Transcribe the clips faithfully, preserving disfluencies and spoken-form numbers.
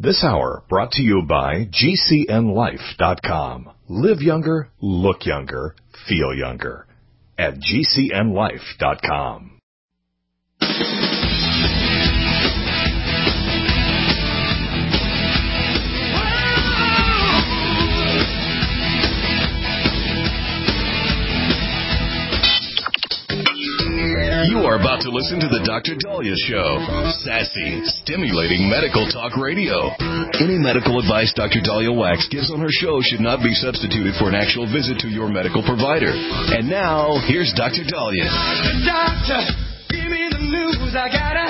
This hour brought to you by G C N life dot com. Live younger, look younger, feel younger at G C N life dot com. You are about to listen to the Doctor Daliah Show. Sassy, stimulating medical talk radio. Any medical advice Doctor Daliah Wax gives on her show should not be substituted for an actual visit to your medical provider. And now, here's Doctor Daliah. Doctor, give me the news. I gotta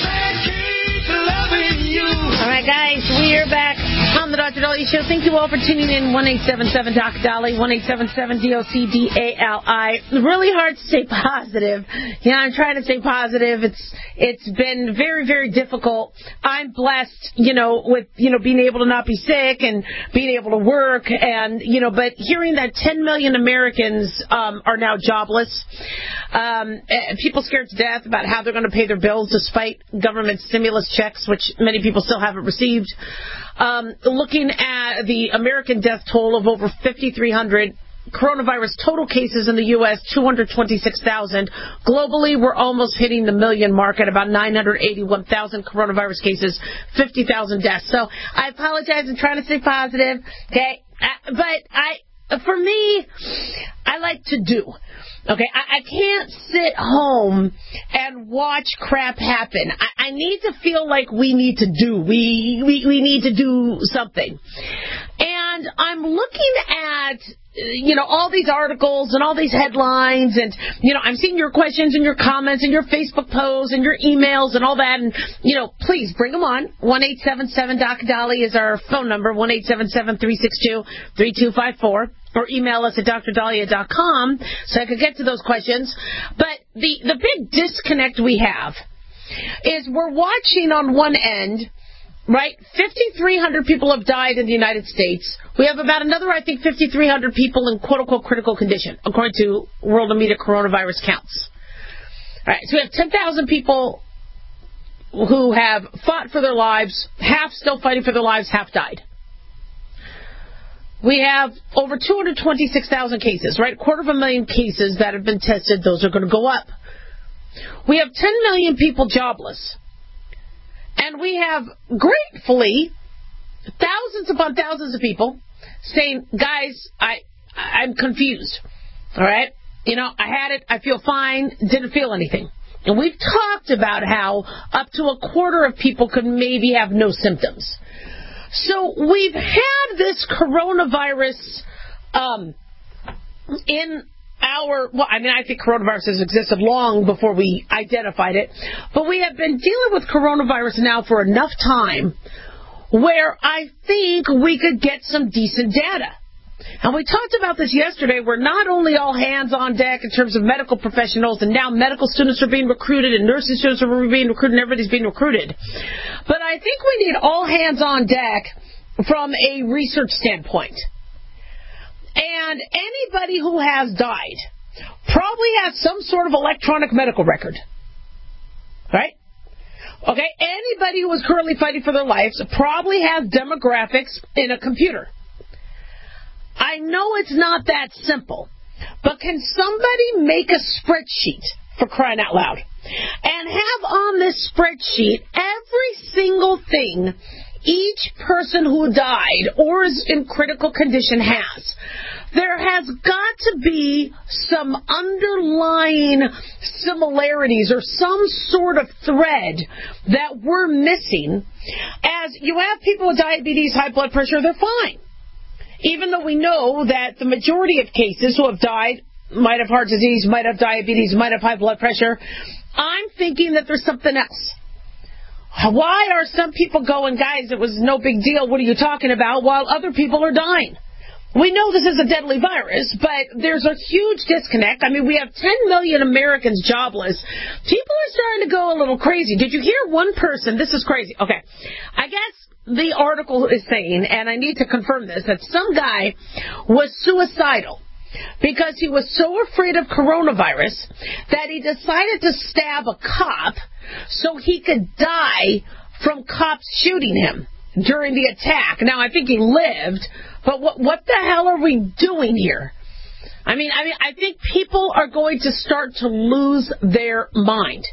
keep loving you. All right, guys, we are back on the Doctor Daliah Show. Thank you all for tuning in. one eight seven seven Doc Dali, one eight seven seven D O C D A L I. Really hard to stay positive. Yeah, I'm trying to stay positive. It's it's been very, very difficult. I'm blessed, you know, with, you know, being able to not be sick and being able to work, and, you know, but hearing that ten million Americans um, are now jobless, um, people scared to death about how they're going to pay their bills despite government stimulus checks, which many people still haven't received. Um, looking at the American death toll of over fifty-three hundred, coronavirus total cases in the U S, two hundred twenty-six thousand. Globally, we're almost hitting the million mark at about nine hundred eighty-one thousand coronavirus cases, fifty thousand deaths. So I apologize. I'm trying to stay positive, okay? Uh, but I, for me, I like to do. Okay, I, I can't sit home and watch crap happen. I, I need to feel like we need to do. We, we we need to do something. And I'm looking at, you know, all these articles and all these headlines, and, you know, I'm seeing your questions and your comments and your Facebook posts and your emails and all that. And, you know, please bring them on. one eight seven seven Doc Dali is our phone number, one eight seven seven three six two three two five four. Or email us at D R Daliah dot com so I could get to those questions. But the, the big disconnect we have is we're watching on one end, right, fifty-three hundred people have died in the United States. We have about another, I think, fifty-three hundred people in quote-unquote critical condition, according to Worldometer coronavirus counts. All right, so we have ten thousand people who have fought for their lives, half still fighting for their lives, half died. We have over two hundred twenty-six thousand cases, right? Quarter of a million cases that have been tested. Those are going to go up. We have ten million people jobless. And we have, gratefully, thousands upon thousands of people saying, guys, I, I'm confused. All right? You know, I had it. I feel fine. Didn't feel anything. And we've talked about how up to a quarter of people could maybe have no symptoms. So we've had this coronavirus um, in our, well, I mean, I think coronavirus has existed long before we identified it, but we have been dealing with coronavirus now for enough time where I think we could get some decent data. And we talked about this yesterday, where not only all hands on deck in terms of medical professionals, and now medical students are being recruited, and nursing students are being recruited, and everybody's being recruited. But I think we need all hands on deck from a research standpoint. And anybody who has died probably has some sort of electronic medical record. Right? Okay? Anybody who is currently fighting for their lives probably has demographics in a computer. I know it's not that simple, but can somebody make a spreadsheet, for crying out loud, and have on this spreadsheet every single thing each person who died or is in critical condition has? There has got to be some underlying similarities or some sort of thread that we're missing. As you have people with diabetes, high blood pressure, they're fine. Even though we know that the majority of cases who have died might have heart disease, might have diabetes, might have high blood pressure, I'm thinking that there's something else. Why are some people going, guys, it was no big deal, what are you talking about, while other people are dying? We know this is a deadly virus, but there's a huge disconnect. I mean, we have ten million Americans jobless. People are starting to go a little crazy. Did you hear one person? This is crazy. Okay. I guess the article is saying, and I need to confirm this, that some guy was suicidal because he was so afraid of coronavirus that he decided to stab a cop so he could die from cops shooting him. during the attack. Now, I think he lived, but what what the hell are we doing here? I mean, I mean, I think people are going to start to lose their mind.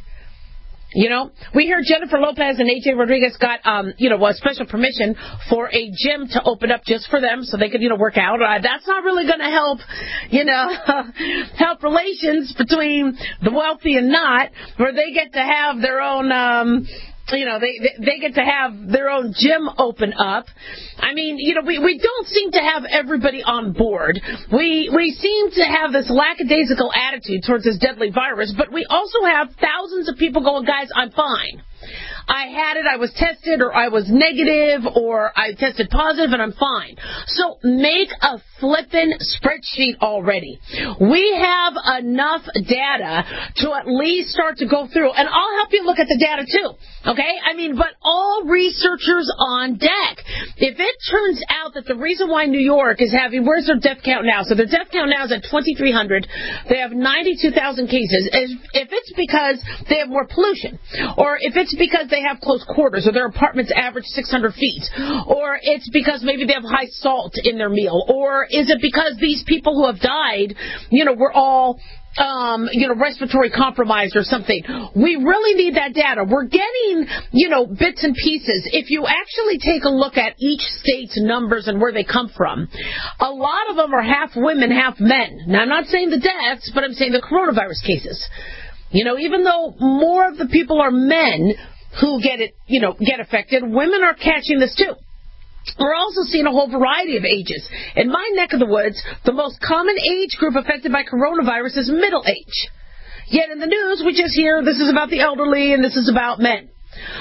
You know, we hear Jennifer Lopez and A J Rodriguez got, um, you know, a special permission for a gym to open up just for them so they could, you know, work out. Uh, that's not really going to help, you know, help relations between the wealthy and not, where they get to have their own, um, you know, they, they they get to have their own gym open up. I mean, you know, we, we don't seem to have everybody on board. We we seem to have this lackadaisical attitude towards this deadly virus, but we also have thousands of people going, guys, I'm fine. I had it, I was tested, or I was negative, or I tested positive, and I'm fine. So make a flippin' spreadsheet already. We have enough data to at least start to go through, and I'll help you look at the data too, okay? I mean, but all researchers on deck. If it turns out that the reason why New York is having, where's their death count now? So their death count now is at twenty-three hundred. They have ninety-two thousand cases. If it's because they have more pollution, or if it's because they have close quarters, or their apartments average six hundred feet, or it's because maybe they have high salt in their meal, or is it because these people who have died, you know, were all, um, you know, respiratory compromised or something. We really need that data. We're getting, you know, bits and pieces. If you actually take a look at each state's numbers and where they come from, a lot of them are half women, half men. Now, I'm not saying the deaths, but I'm saying the coronavirus cases. You know, even though more of the people are men who get it, you know, get affected, women are catching this too. We're also seeing a whole variety of ages. In my neck of the woods, the most common age group affected by coronavirus is middle age. Yet in the news, we just hear this is about the elderly and this is about men.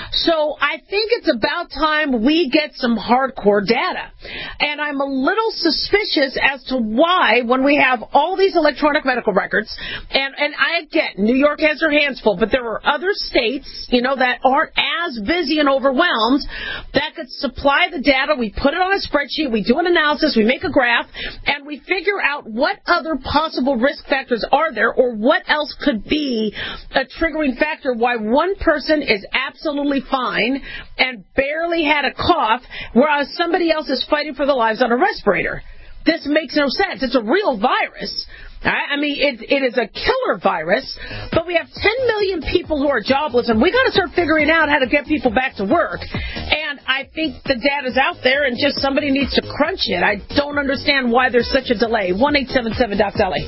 So I think it's about time we get some hardcore data. And I'm a little suspicious as to why, when we have all these electronic medical records, and, and I get New York has their hands full, but there are other states, you know, that aren't as busy and overwhelmed that could supply the data. We put it on a spreadsheet, we do an analysis, we make a graph, and we figure out what other possible risk factors are there, or what else could be a triggering factor why one person is absolutely Absolutely fine and barely had a cough, whereas somebody else is fighting for their lives on a respirator. This makes no sense. It's a real virus. I mean, it, it is a killer virus, but we have ten million people who are jobless, and we got to start figuring out how to get people back to work. And I think the data's out there, and just somebody needs to crunch it. I don't understand why there's such a delay. one eight seven seven Doc Dolly.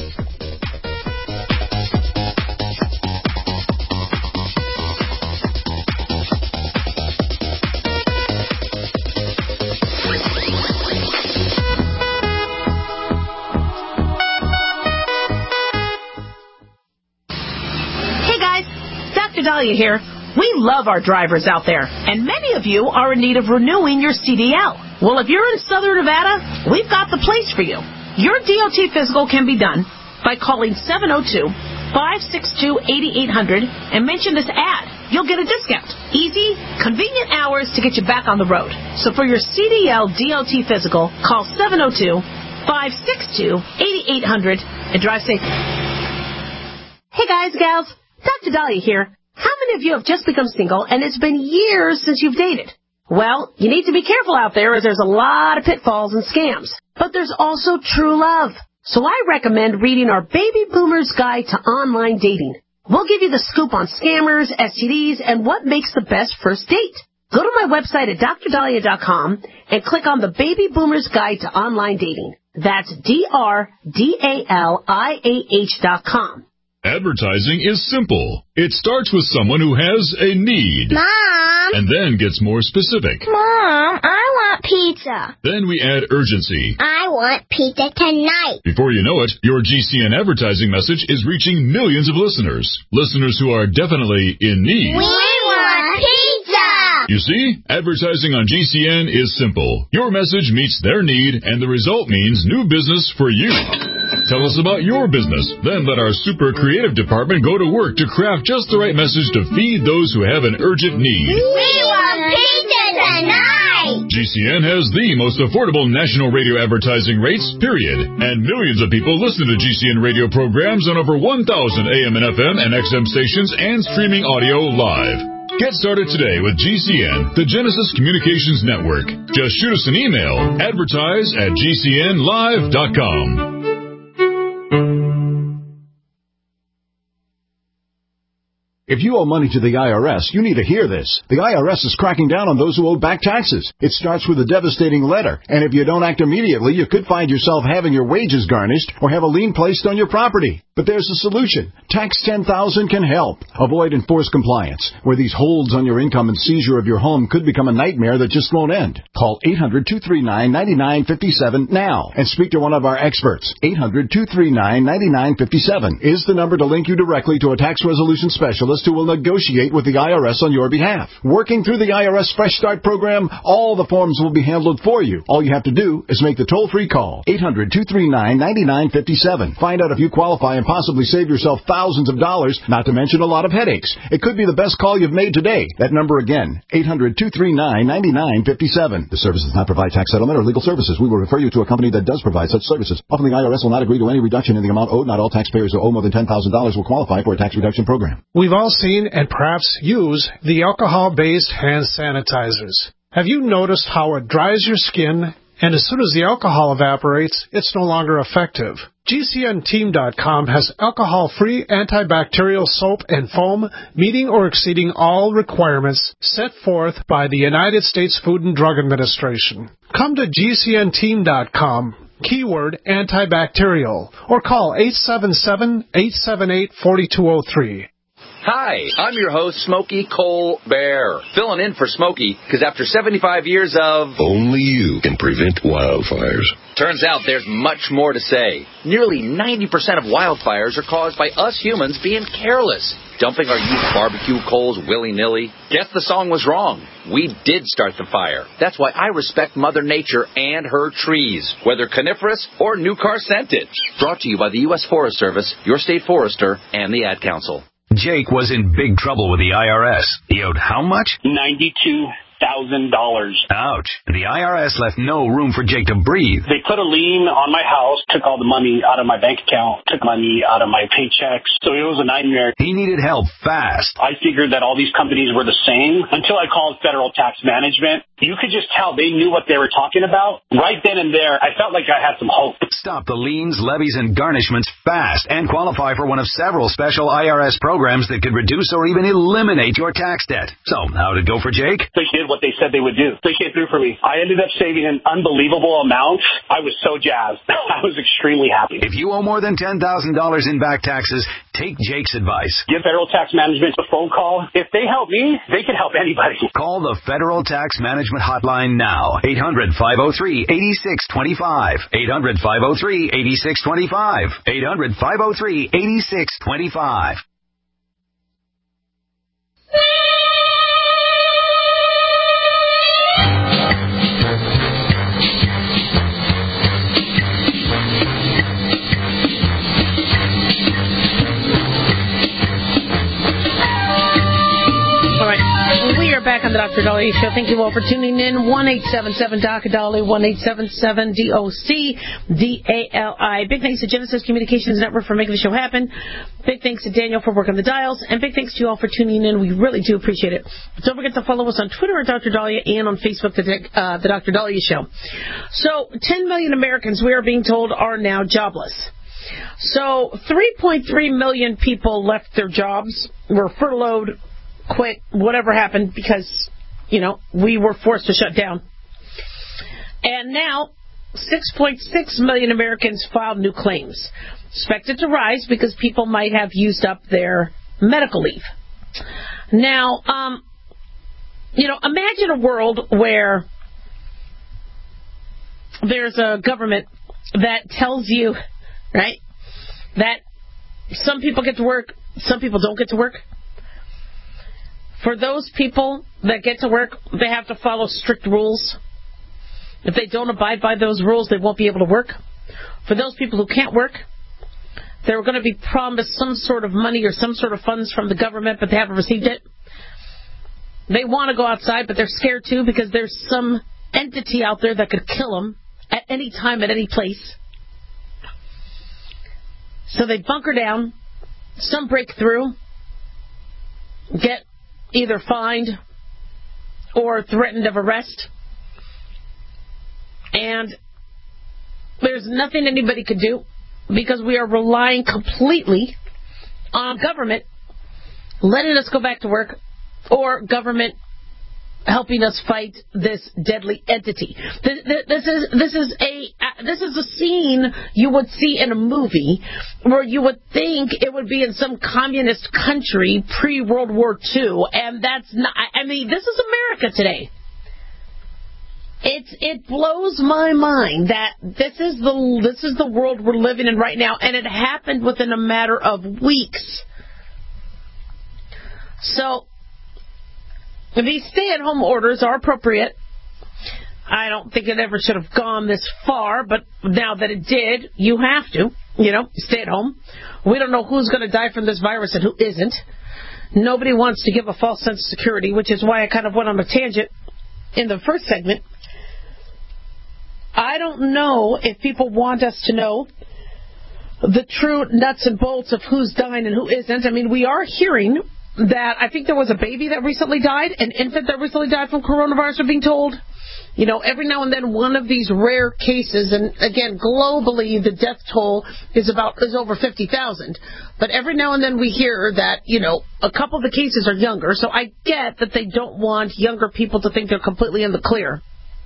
Dahlia here. We love our drivers out there, and many of you are in need of renewing your C D L. Well, if you're in Southern Nevada, we've got the place for you. Your D O T physical can be done by calling seven oh two, five six two, eight eight hundred and mention this ad. You'll get a discount. Easy, convenient hours to get you back on the road. So for your C D L D O T physical, call seven oh two, five six two, eight eight hundred and drive safe. Hey guys, gals, Doctor Dahlia here. How many of you have just become single and it's been years since you've dated? Well, you need to be careful out there, as there's a lot of pitfalls and scams. But there's also true love. So I recommend reading our Baby Boomer's Guide to Online Dating. We'll give you the scoop on scammers, S T Ds, and what makes the best first date. Go to my website at dr dahlia dot com and click on the Baby Boomer's Guide to Online Dating. That's D R D A L I A H dot com. Advertising is simple. It starts with someone who has a need. Mom! And then gets more specific. Mom, I want pizza. Then we add urgency. I want pizza tonight. Before you know it, your G C N advertising message is reaching millions of listeners. Listeners who are definitely in need. We want pizza! You see, advertising on G C N is simple. Your message meets their need, and the result means new business for you. Tell us about your business. Then let our super creative department go to work to craft just the right message to feed those who have an urgent need. We want pizza tonight! G C N has the most affordable national radio advertising rates, period. And millions of people listen to G C N radio programs on over one thousand A M and F M and X M stations and streaming audio live. Get started today with G C N, the Genesis Communications Network. Just shoot us an email, advertise at g c n live dot com. If you owe money to the I R S, you need to hear this. The I R S is cracking down on those who owe back taxes. It starts with a devastating letter, and if you don't act immediately, you could find yourself having your wages garnished or have a lien placed on your property. But there's a solution. Tax ten thousand can help. Avoid enforced compliance, where these holds on your income and seizure of your home could become a nightmare that just won't end. Call eight hundred, two three nine, nine nine five seven now and speak to one of our experts. eight hundred, two three nine, nine nine five seven is the number to link you directly to a tax resolution specialist who will negotiate with the I R S on your behalf. Working through the I R S Fresh Start program, all the forms will be handled for you. All you have to do is make the toll-free call. eight hundred, two three nine, nine nine five seven. Find out if you qualify and possibly save yourself thousands of dollars, not to mention a lot of headaches. It could be the best call you've made today. That number again, eight hundred, two three nine, nine nine five seven. The service does not provide tax settlement or legal services. We will refer you to a company that does provide such services. Often the I R S will not agree to any reduction in the amount owed. Not all taxpayers who owe more than ten thousand dollars will qualify for a tax reduction program. We've all seen and perhaps use the alcohol-based hand sanitizers. Have you noticed how it dries your skin, and as soon as the alcohol evaporates, it's no longer effective? G C N team dot com has alcohol-free antibacterial soap and foam meeting or exceeding all requirements set forth by the United States Food and Drug Administration. Come to G C N team dot com, keyword antibacterial, or call eight seven seven, eight seven eight, four two zero three. Hi, I'm your host, Smokey Colbert, filling in for Smokey, because after seventy-five years of... Only you can prevent wildfires. Turns out there's much more to say. Nearly ninety percent of wildfires are caused by us humans being careless, dumping our used barbecue coals willy-nilly. Guess the song was wrong. We did start the fire. That's why I respect Mother Nature and her trees, whether coniferous or new car scented. Brought to you by the U S Forest Service, your state forester, and the Ad Council. Jake was in big trouble with the I R S. He owed how much? ninety-two thousand dollars. Ouch. The I R S left no room for Jake to breathe. They put a lien on my house, took all the money out of my bank account, took money out of my paychecks, so it was a nightmare. He needed help fast. I figured that all these companies were the same until I called Federal Tax Management. You could just tell they knew what they were talking about. Right then and there, I felt like I had some hope. Stop the liens, levies, and garnishments fast and qualify for one of several special I R S programs that could reduce or even eliminate your tax debt. So, how'd it go for Jake? They did what they said they would do. They came through for me. I ended up saving an unbelievable amount. I was so jazzed. I was extremely happy. If you owe more than ten thousand dollars in back taxes, take Jake's advice. Give Federal Tax Management a phone call. If they help me, they can help anybody. Call the Federal Tax Management Hotline now. eight hundred, five oh three, eight six two five. eight hundred, five oh three, eight six two five. eight hundred, five oh three, eight six two five. Back on the Doctor Dolly Show. Thank you all for tuning in. one eight seven seven D O C Dolly, one eight seven seven D O C D A L I. Big thanks to Genesis Communications Network for making the show happen. Big thanks to Daniel for working the dials. And big thanks to you all for tuning in. We really do appreciate it. Don't forget to follow us on Twitter at Doctor Dahlia and on Facebook, the, uh, the Doctor Dahlia Show. So, ten million Americans, we are being told, are now jobless. So, three point three million people left their jobs, were furloughed, quit, whatever happened, because, you know, we were forced to shut down. And now, six point six million Americans filed new claims. Expected to rise because people might have used up their medical leave. Now, um, you know, imagine a world where there's a government that tells you, right, that some people get to work, some people don't get to work. For those people that get to work, they have to follow strict rules. If they don't abide by those rules, they won't be able to work. For those people who can't work, they're going to be promised some sort of money or some sort of funds from the government, but they haven't received it. They want to go outside, but they're scared too because there's some entity out there that could kill them at any time, at any place. So they bunker down. Some break through, get either fined or threatened of arrest. And there's nothing anybody could do because we are relying completely on government letting us go back to work or government helping us fight this deadly entity. This, this is this is a this is a scene you would see in a movie where you would think it would be in some communist country pre-World War Two, and that's not. I mean, this is America today. It's it blows my mind that this is the this is the world we're living in right now, and it happened within a matter of weeks. So these stay-at-home orders are appropriate. I don't think it ever should have gone this far, but now that it did, you have to, you know, stay at home. We don't know who's going to die from this virus and who isn't. Nobody wants to give a false sense of security, which is why I kind of went on a tangent in the first segment. I don't know if people want us to know the true nuts and bolts of who's dying and who isn't. I mean, we are hearing that I think there was a baby that recently died, an infant that recently died from coronavirus, we're being told. You know, every now and then one of these rare cases, and again, globally the death toll is about is over fifty thousand. But every now and then we hear that, you know, a couple of the cases are younger, so I get that they don't want younger people to think they're completely in the clear.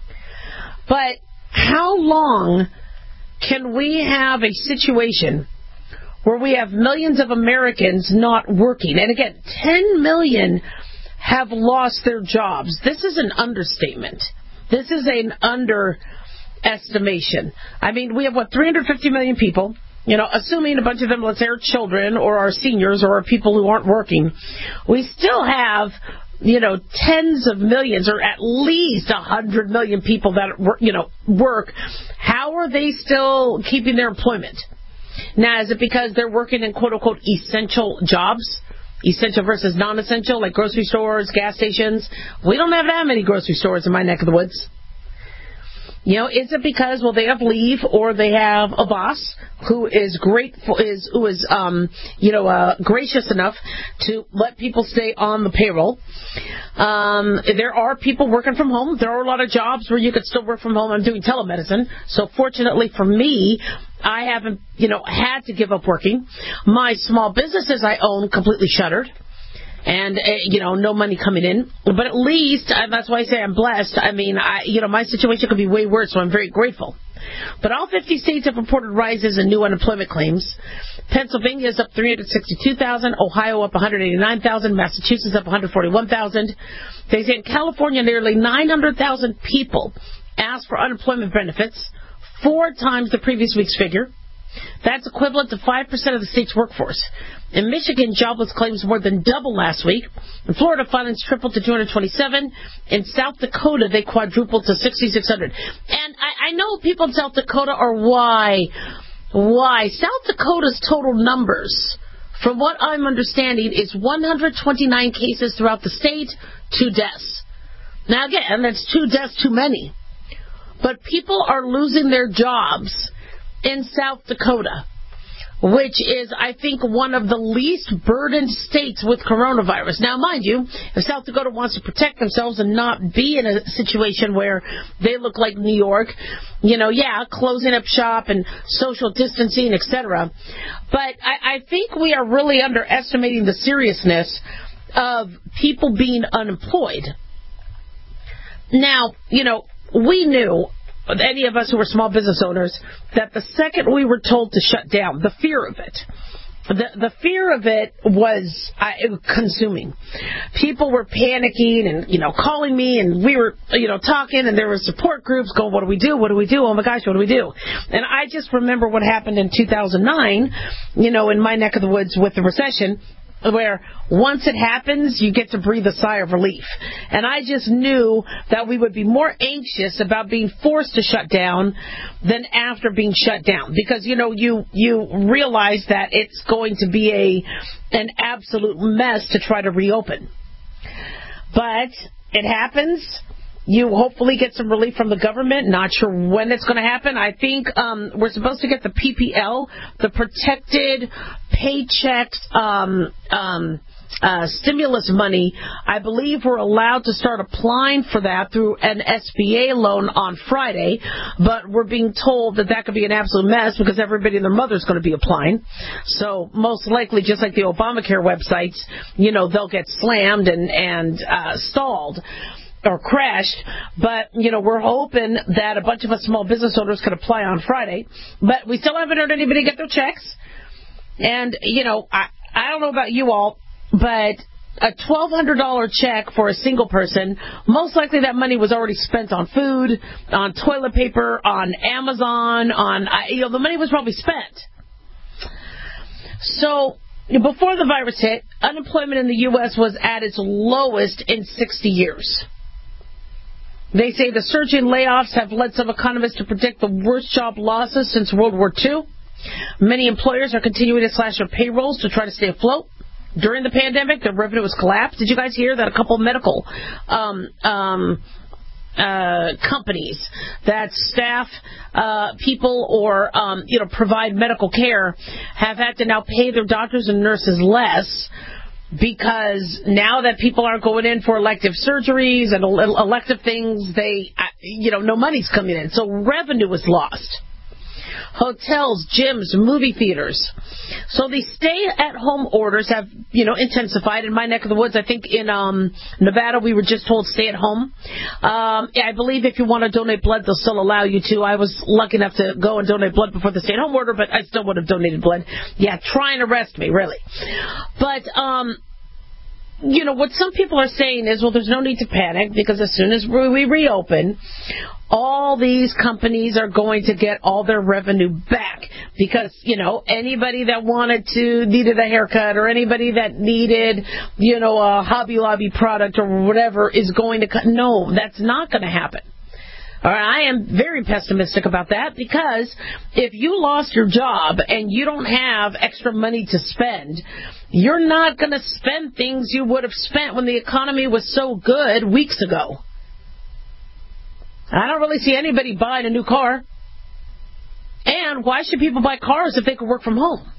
But how long can we have a situation where we have millions of Americans not working? And again, ten million have lost their jobs. This is an understatement. This is an underestimation. I mean, we have, what, three hundred fifty million people, you know, assuming a bunch of them, let's say, are children or are seniors or are people who aren't working. We still have, you know, tens of millions or at least one hundred million people that, you know, work. How are they still keeping their employment? Now, is it because they're working in quote-unquote essential jobs? Essential versus non-essential, like grocery stores, gas stations? We don't have that many grocery stores in my neck of the woods. You know, is it because, well, they have leave or they have a boss who is grateful, is who is, um, you know, uh, gracious enough to let people stay on the payroll? Um, there are people working from home. There are a lot of jobs where you could still work from home. I'm doing telemedicine. So fortunately for me, I haven't, you know, had to give up working. My small businesses I own completely shuttered. And, uh, you know, no money coming in. But at least, uh, that's why I say I'm blessed. I mean, I, you know, my situation could be way worse, so I'm very grateful. But all fifty states have reported rises in new unemployment claims. Pennsylvania is up three hundred sixty-two thousand, Ohio up one hundred eighty-nine thousand, Massachusetts up one hundred forty-one thousand. They say in California, nearly nine hundred thousand people asked for unemployment benefits, four times the previous week's figure. That's equivalent to five percent of the state's workforce. In Michigan, jobless claims more than doubled last week. In Florida, filings tripled to two hundred twenty-seven. In South Dakota, they quadrupled to sixty-six hundred. And I, I know people in South Dakota are why. Why? South Dakota's total numbers, from what I'm understanding, is one hundred twenty-nine cases throughout the state, two deaths. Now, again, that's two deaths too many. But people are losing their jobs in South Dakota, which is, I think, one of the least burdened states with coronavirus. Now, mind you, if South Dakota wants to protect themselves and not be in a situation where they look like New York, you know, yeah, closing up shop and social distancing, et cetera. But I, I think we are really underestimating the seriousness of people being unemployed. Now, you know, we knew, any of us who were small business owners, that the second we were told to shut down, the fear of it, the the fear of it was uh, consuming. People were panicking and, you know, calling me, and we were, you know, talking, and there were support groups going, what do we do? What do we do? Oh my gosh, what do we do? And I just remember what happened in two thousand nine, you know, in my neck of the woods with the recession, where once it happens, you get to breathe a sigh of relief. And I just knew that we would be more anxious about being forced to shut down than after being shut down. Because, you know, you, you realize that it's going to be a an absolute mess to try to reopen. But it happens. You hopefully get some relief from the government. Not sure when it's going to happen. I think um, we're supposed to get the P P L, the Protected Paychecks um, um, uh, stimulus money. I believe we're allowed to start applying for that through an S B A loan on Friday, but we're being told that that could be an absolute mess because everybody and their mother's going to be applying. So most likely, just like the Obamacare websites, you know, they'll get slammed and, and uh, stalled or crashed. But, you know, we're hoping that a bunch of us small business owners could apply on Friday. But we still haven't heard anybody get their checks. And, you know, I, I don't know about you all, but a twelve hundred dollars check for a single person, most likely that money was already spent on food, on toilet paper, on Amazon, on, you know, the money was probably spent. So before the virus hit, unemployment in the U S was at its lowest in sixty years. They say the surge in layoffs have led some economists to predict the worst job losses since World War Two. Many employers are continuing to slash their payrolls to try to stay afloat. During the pandemic, their revenue was collapsed. Did you guys hear that a couple of medical um, um, uh, companies that staff uh, people or um, you know provide medical care have had to now pay their doctors and nurses less because now that people aren't going in for elective surgeries and elective things, they you know no money's coming in, so revenue was lost. Hotels, gyms, movie theaters. So the stay-at-home orders have, you know, intensified. In my neck of the woods, I think in um, Nevada, we were just told stay at home. Um, I believe if you want to donate blood, they'll still allow you to. I was lucky enough to go and donate blood before the stay-at-home order, but I still would have donated blood. Yeah, try and arrest me, really. But, um... you know, what some people are saying is, well, there's no need to panic because as soon as we reopen, all these companies are going to get all their revenue back because, you know, anybody that wanted to, needed a haircut or anybody that needed, you know, a Hobby Lobby product or whatever is going to cut. No, that's not going to happen. All right, I am very pessimistic about that because if you lost your job and you don't have extra money to spend, you're not going to spend things you would have spent when the economy was so good weeks ago. I don't really see anybody buying a new car. And why should people buy cars if they could work from home?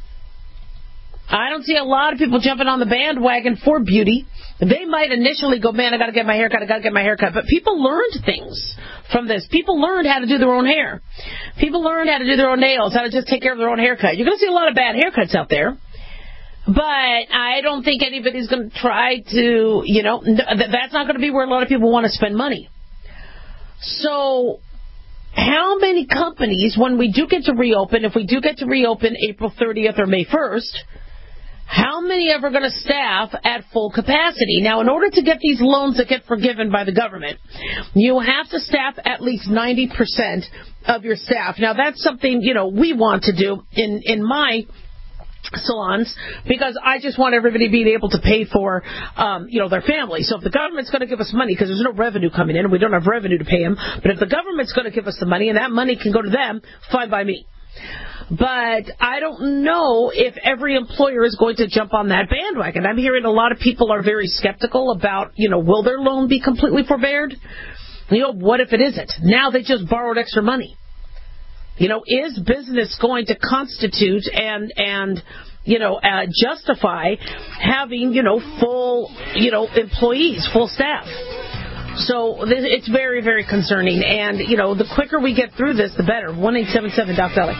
I don't see a lot of people jumping on the bandwagon for beauty. They might initially go, man, I got to get my haircut, I got to get my haircut. But people learned things from this. People learned how to do their own hair. People learned how to do their own nails, how to just take care of their own haircut. You're going to see a lot of bad haircuts out there. But I don't think anybody's going to try to, you know, that's not going to be where a lot of people want to spend money. So how many companies, when we do get to reopen, if we do get to reopen April thirtieth or May first, how many are going to staff at full capacity? Now, in order to get these loans that get forgiven by the government, you have to staff at least ninety percent of your staff. Now, that's something, you know, we want to do in, in my salons because I just want everybody being able to pay for, um, you know, their family. So if the government's going to give us money because there's no revenue coming in and we don't have revenue to pay them, but if the government's going to give us the money and that money can go to them, fine by me. But I don't know if every employer is going to jump on that bandwagon. I'm hearing a lot of people are very skeptical about, you know, will their loan be completely forbeared? You know, what if it isn't? Now they just borrowed extra money. You know, is business going to constitute and, and you know, uh, justify having, you know, full, you know, employees, full staff? So it's very, very concerning. And, you know, the quicker we get through this, the better. one eight seven seven Doc Deli.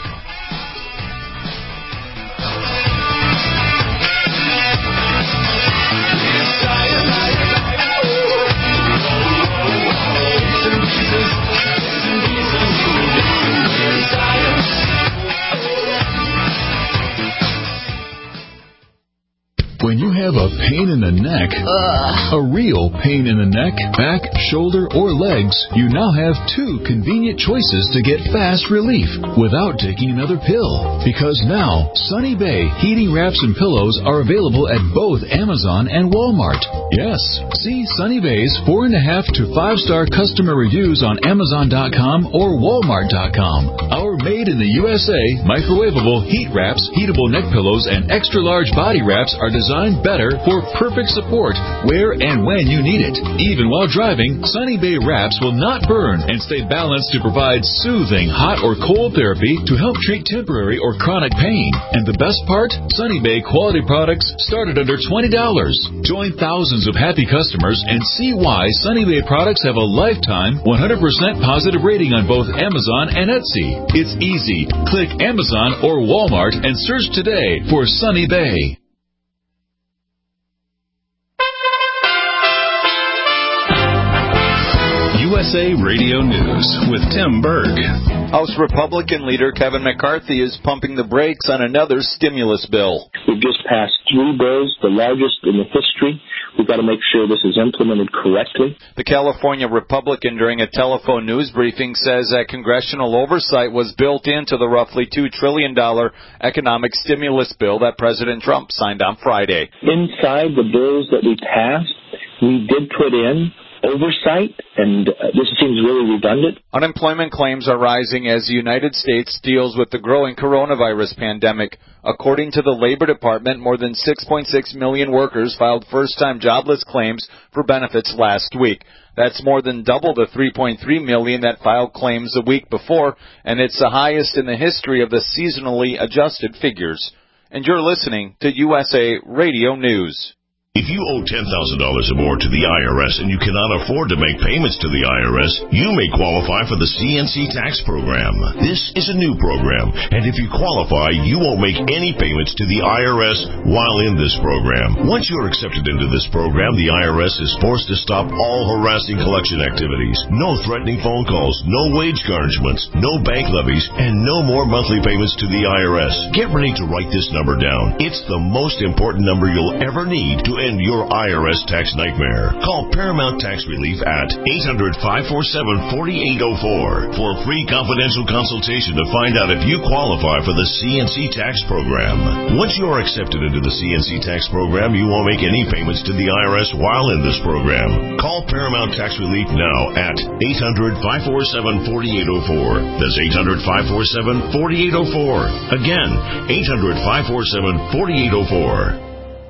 When you have a pain in the neck, uh, a real pain in the neck, back, shoulder, or legs, you now have two convenient choices to get fast relief without taking another pill. Because now, Sunny Bay heating wraps and pillows are available at both Amazon and Walmart. Yes, see Sunny Bay's four and a half to five star customer reviews on Amazon dot com or Walmart dot com. Our made in the U S A microwavable heat wraps, heatable neck pillows, and extra large body wraps are designed better for perfect support where and when you need it. Even while driving, Sunny Bay wraps will not burn and stay balanced to provide soothing hot or cold therapy to help treat temporary or chronic pain. And the best part? Sunny Bay quality products start at under twenty dollars. Join thousands of happy customers and see why Sunny Bay products have a lifetime one hundred percent positive rating on both Amazon and Etsy. It's easy. Click Amazon or Walmart and search today for Sunny Bay. U S A Radio News with Tim Berg. House Republican leader Kevin McCarthy is pumping the brakes on another stimulus bill. We've just passed three bills, the largest in the history. We've got to make sure this is implemented correctly. The California Republican, during a telephone news briefing, says that congressional oversight was built into the roughly two trillion dollars economic stimulus bill that President Trump signed on Friday. Inside the bills that we passed, we did put in oversight, and uh, this seems really redundant. Unemployment claims are rising as the United States deals with the growing coronavirus pandemic. According to the Labor Department, more than six point six million workers filed first-time jobless claims for benefits last week. That's more than double the three point three million that filed claims the week before, and it's the highest in the history of the seasonally adjusted figures. And you're listening to U S A Radio News. If you owe ten thousand dollars or more to the I R S and you cannot afford to make payments to the I R S, you may qualify for the C N C tax program. This is a new program, and if you qualify, you won't make any payments to the I R S while in this program. Once you're accepted into this program, the I R S is forced to stop all harassing collection activities. No threatening phone calls, no wage garnishments, no bank levies, and no more monthly payments to the I R S. Get ready to write this number down. It's the most important number you'll ever need to end your I R S tax nightmare. Call Paramount Tax Relief at eight hundred, five four seven, four eight zero four for a free confidential consultation to find out if you qualify for the C N C tax program. Once you are accepted into the C N C tax program, you won't make any payments to the I R S while in this program. Call Paramount Tax Relief now at eight hundred, five four seven, four eight zero four. That's eight hundred, five four seven, four eight zero four. Again, eight hundred, five four seven, four eight zero four.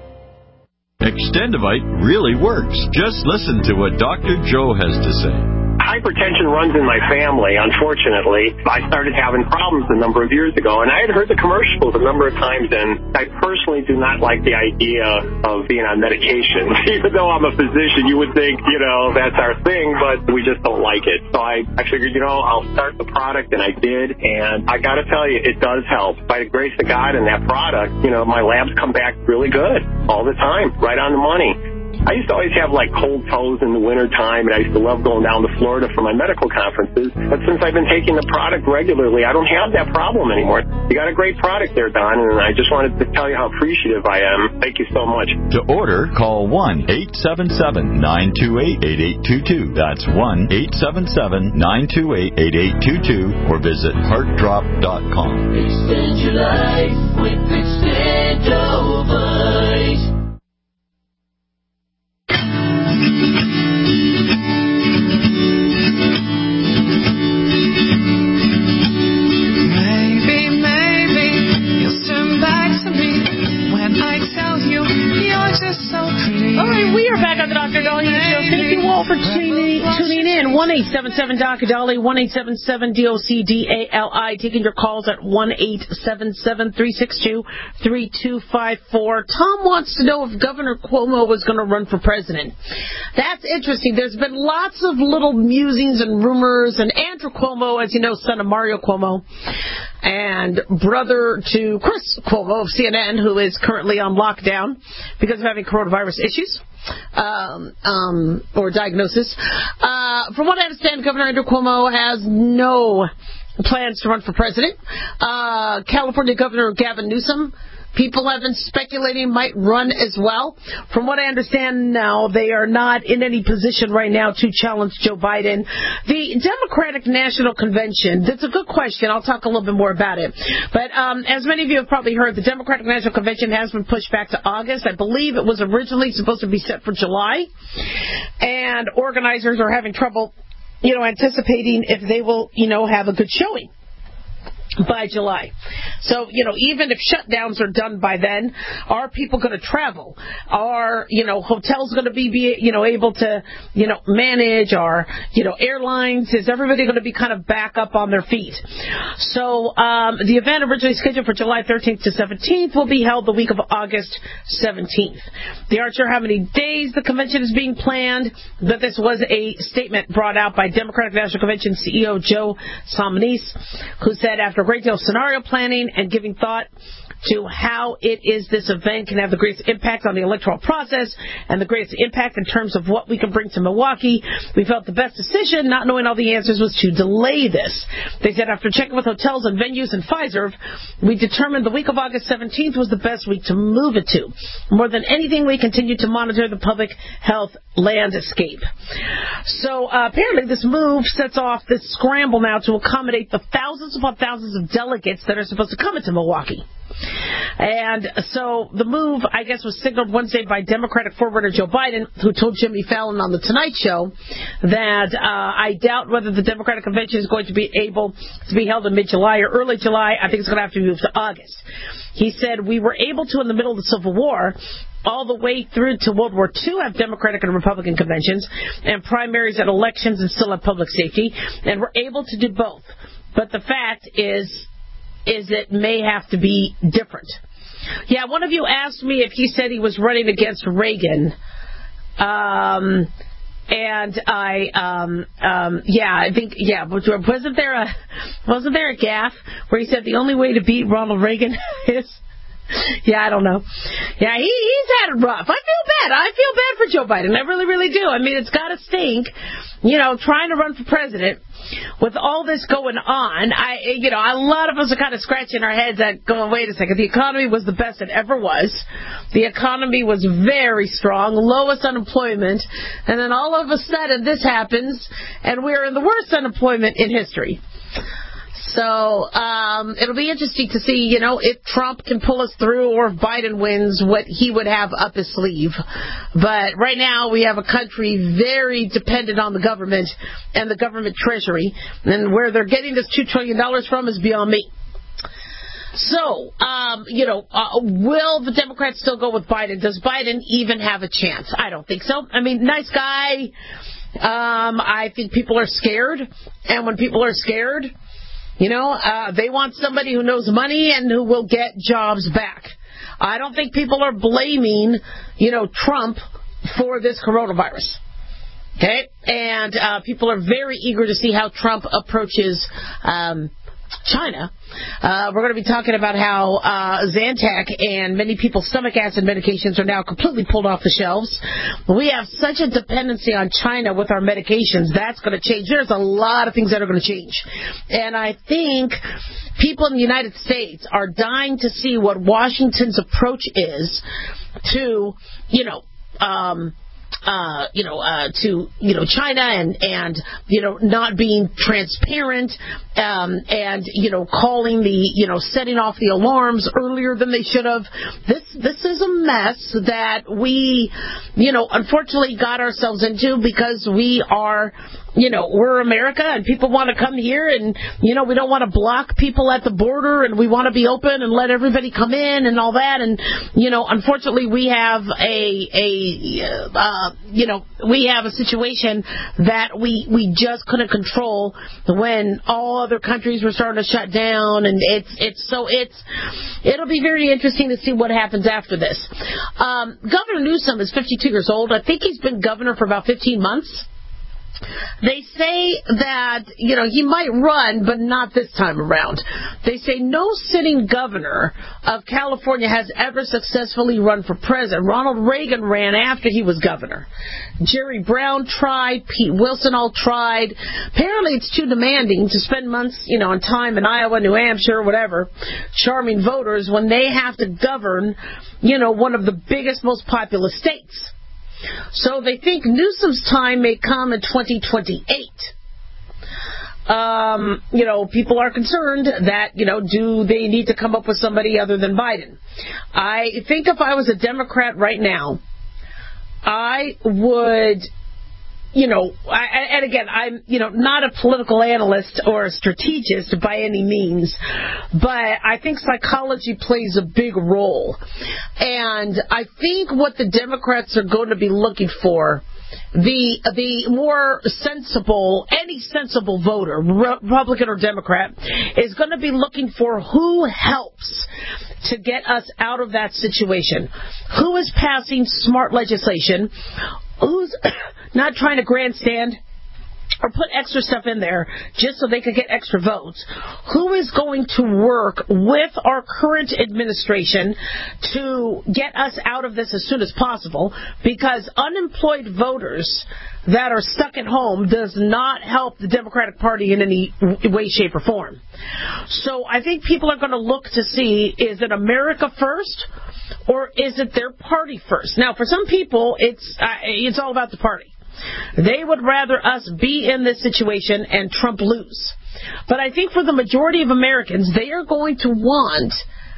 Extendivite really works. Just listen to what Doctor Joe has to say. Hypertension runs in my family, unfortunately. I started having problems a number of years ago, and I had heard the commercials a number of times, and I personally do not like the idea of being on medication. Even though I'm a physician, you would think, you know, that's our thing, but we just don't like it. So I, I figured, you know, I'll start the product, and I did, and I got to tell you, it does help. By the grace of God and that product, you know, my labs come back really good all the time, right on the money. I used to always have, like, cold toes in the wintertime, and I used to love going down to Florida for my medical conferences. But since I've been taking the product regularly, I don't have that problem anymore. You got a great product there, Don, and I just wanted to tell you how appreciative I am. Thank you so much. To order, call one eight seven seven, nine two eight, eight eight two two. That's one eight seven seven, nine two eight, eight eight two two, or visit heart drop dot com. Extend your life with Extendovite. All right, we are back on the Doctor Dahlia Show. Thank you all for tuning, tuning in. one eight seven seven D O C Dali, one eight seven seven D O C D A L I. Taking your calls at one eight seven seven, three six two, three two five four. Tom wants to know if Governor Cuomo was going to run for president. That's interesting. There's been lots of little musings and rumors, and Andrew Cuomo, as you know, son of Mario Cuomo, and brother to Chris Cuomo of C N N, who is currently on lockdown because of having coronavirus issues um, um, or diagnosis. Uh, from what I understand, Governor Andrew Cuomo has no plans to run for president. Uh, California Governor Gavin Newsom, people have been speculating, might run as well. From what I understand now, they are not in any position right now to challenge Joe Biden. The Democratic National Convention, that's a good question. I'll talk a little bit more about it. But um, as many of you have probably heard, the Democratic National Convention has been pushed back to August. I believe it was originally supposed to be set for July. And organizers are having trouble, you know, anticipating if they will, you know, have a good showing. by July. So, you know, even if shutdowns are done by then, are people going to travel? Are, you know, hotels going to be, be, you know, able to, you know, manage? Are, you know, airlines, is everybody going to be kind of back up on their feet? So, um, the event originally scheduled for July thirteenth to seventeenth will be held the week of August seventeenth. They aren't sure how many days the convention is being planned, but this was a statement brought out by Democratic National Convention C E O Joe Somnese, who said, after a great deal of scenario planning and giving thought to how it is this event can have the greatest impact on the electoral process and the greatest impact in terms of what we can bring to Milwaukee, we felt the best decision, not knowing all the answers, was to delay this. They said, after checking with hotels and venues and Pfizer, we determined the week of August seventeenth was the best week to move it to. More than anything, we continue to monitor the public health landscape. So uh, apparently this move sets off this scramble now to accommodate the thousands upon thousands of delegates that are supposed to come into Milwaukee. And so the move, I guess, was signaled Wednesday by Democratic forwarder Joe Biden, who told Jimmy Fallon on The Tonight Show that uh, I doubt whether the Democratic convention is going to be able to be held in mid-July or early July. I think it's going to have to be moved to August. He said, we were able to, in the middle of the Civil War, all the way through to World War Two, have Democratic and Republican conventions and primaries and elections and still have public safety, and we're able to do both. But the fact is, is it may have to be different. Yeah, one of you asked me if he said he was running against Reagan. Um, and I, um, um, yeah, I think, yeah, wasn't there a, wasn't there a gaffe where he said the only way to beat Ronald Reagan is, yeah, I don't know. Yeah, he, he's had it rough. I feel bad. I feel bad for Joe Biden. I really, really do. I mean, it's got to stink, you know, trying to run for president with all this going on. I, you know, a lot of us are kind of scratching our heads at going, wait a second, the economy was the best it ever was. The economy was very strong, lowest unemployment, and then all of a sudden this happens, and we're in the worst unemployment in history. So um, it'll be interesting to see, you know, if Trump can pull us through or if Biden wins, what he would have up his sleeve. But right now we have a country very dependent on the government and the government treasury. And where they're getting this two trillion dollars from is beyond me. So, um, you know, uh, will the Democrats still go with Biden? Does Biden even have a chance? I don't think so. I mean, nice guy. Um, I think people are scared. And when people are scared, you know, uh, they want somebody who knows money and who will get jobs back. I don't think people are blaming, you know, Trump for this coronavirus. Okay? And uh, people are very eager to see how Trump approaches um, China. Uh, we're going to be talking about how uh, Zantac and many people's stomach acid medications are now completely pulled off the shelves. We have such a dependency on China with our medications. That's going to change. There's a lot of things that are going to change. And I think people in the United States are dying to see what Washington's approach is to, you know, um, Uh, you know, uh, to, you know, China and, and, you know, not being transparent, um, and, you know, calling the, you know, setting off the alarms earlier than they should have. This, this is a mess that we, you know, unfortunately got ourselves into because we are, you know, we're America and people want to come here and, you know, we don't want to block people at the border and we want to be open and let everybody come in and all that. And, you know, unfortunately we have a, a, uh, you know, we have a situation that we, we just couldn't control when all other countries were starting to shut down. And it's, it's, so it's, it'll be very interesting to see what happens after this. Um, Governor Newsom is fifty-two years old. I think he's been governor for about fifteen months. They say that, you know, he might run, but not this time around. They say no sitting governor of California has ever successfully run for president. Ronald Reagan ran after he was governor. Jerry Brown tried. Pete Wilson all tried. Apparently it's too demanding to spend months, you know, in time in Iowa, New Hampshire, whatever, charming voters when they have to govern, you know, one of the biggest, most populous states. So they think Newsom's time may come in twenty twenty-eight. Um, you know, people are concerned that, you know, do they need to come up with somebody other than Biden? I think if I was a Democrat right now, I would you know, I, and again, I'm, you know, not a political analyst or a strategist by any means, but I think psychology plays a big role. And I think what the Democrats are going to be looking for, the the more sensible, any sensible voter, Republican or Democrat, is going to be looking for who helps to get us out of that situation. Who is passing smart legislation? Who's not trying to grandstand or put extra stuff in there just so they could get extra votes? Who is going to work with our current administration to get us out of this as soon as possible? Because unemployed voters that are stuck at home does not help the Democratic Party in any way, shape, or form. So I think people are going to look to see, is it America first or is it their party first? Now, for some people, it's uh, it's all about the party. They would rather us be in this situation and Trump lose. But I think for the majority of Americans, they are going to want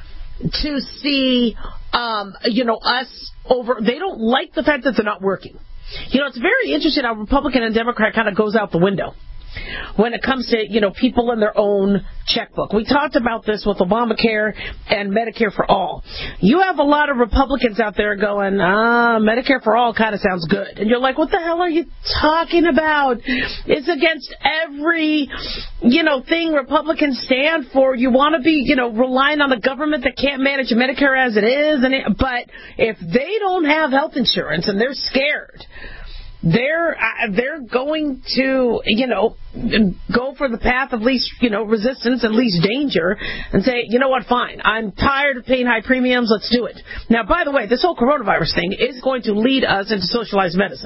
to see, um, you know, us over. They don't like the fact that they're not working. You know, it's very interesting how Republican and Democrat kind of goes out the window when it comes to, you know, people in their own checkbook. We talked about this with Obamacare and Medicare for All. You have a lot of Republicans out there going, ah, Medicare for All kind of sounds good. And you're like, what the hell are you talking about? It's against every, you know, thing Republicans stand for. You want to be, you know, relying on the government that can't manage Medicare as it is. And it, but if they don't have health insurance and they're scared, They're uh, they're going to, you know, go for the path of least, you know, resistance and least danger and say, you know what, fine, I'm tired of paying high premiums, let's do it. Now, by the way, this whole coronavirus thing is going to lead us into socialized medicine.